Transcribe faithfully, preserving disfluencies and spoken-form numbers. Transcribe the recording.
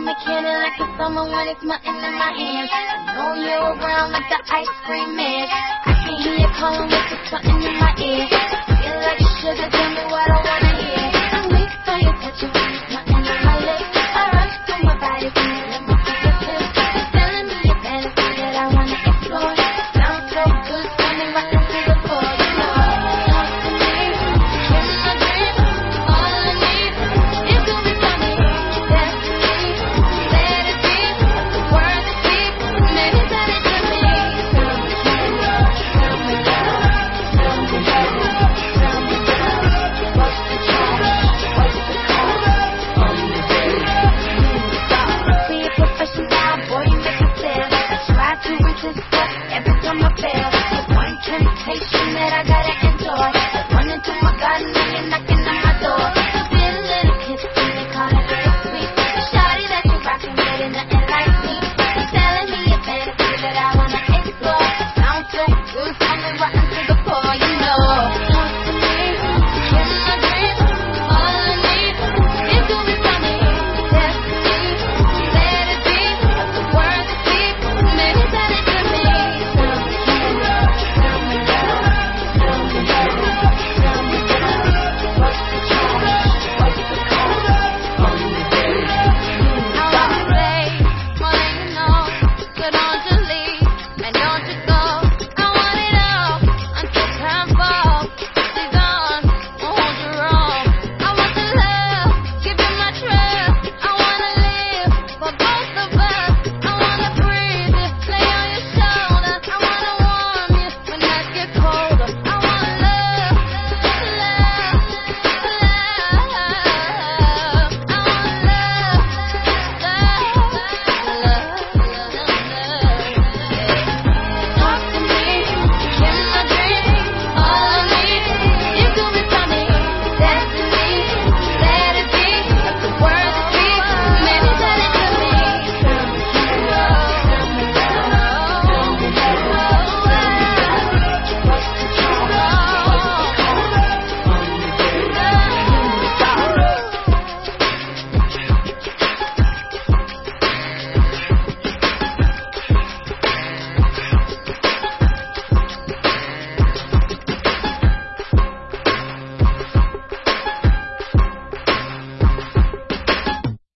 me candy like the summer when it's melting in my hands. I know you're around like the ice cream man. I can hear you calling with the something in my ear. Feel like sugar, tell me what I wanna hear. I'm weak for your touch, you want me